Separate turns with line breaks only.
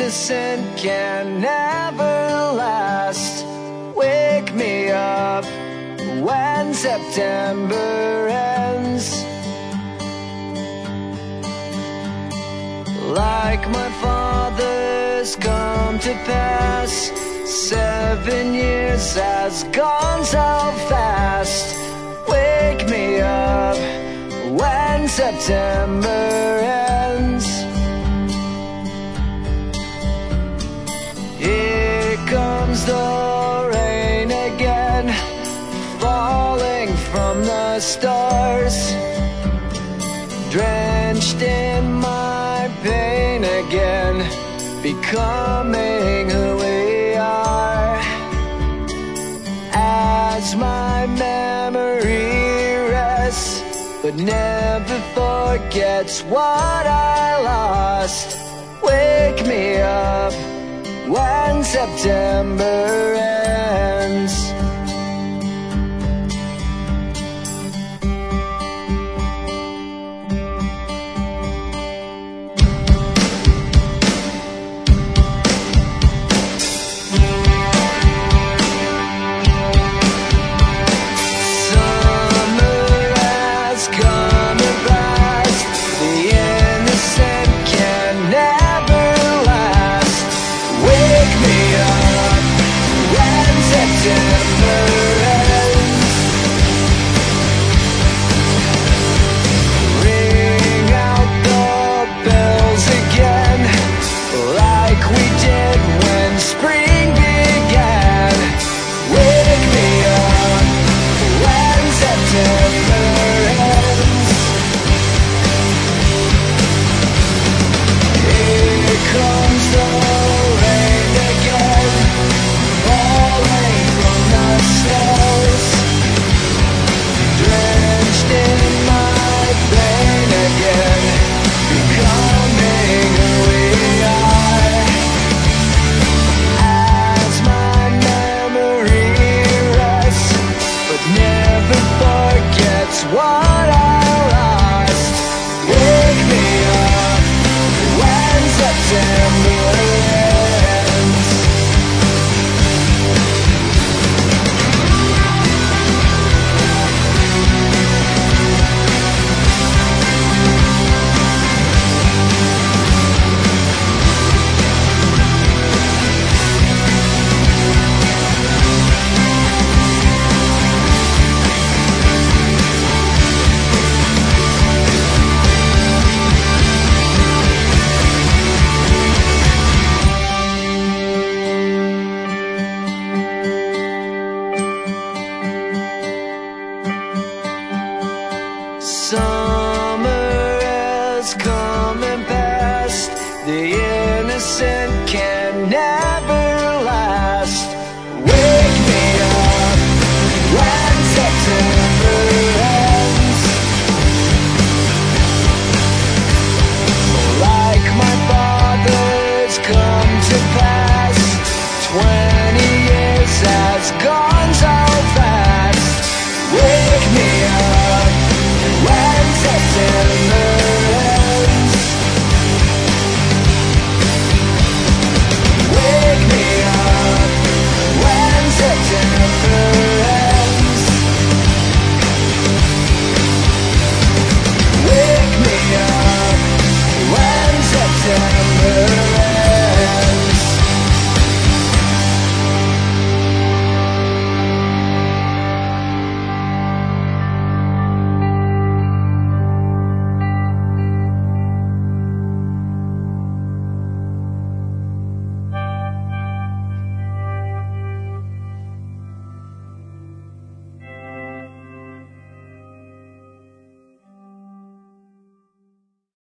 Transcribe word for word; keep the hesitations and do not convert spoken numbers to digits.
innocent can never last. Wake me up when September ends. Like my father's come to pass, seven years has gone so fast. Wake me up when September ends. Here comes the rain again, falling from the stars, drenched in my pain again, becoming who we are. As my memory rests, but never forgets what I lost. Wake me up when September ends. Summer has come and passed, the innocent can never last. Wake me up when September ends. Like my father's come to pass,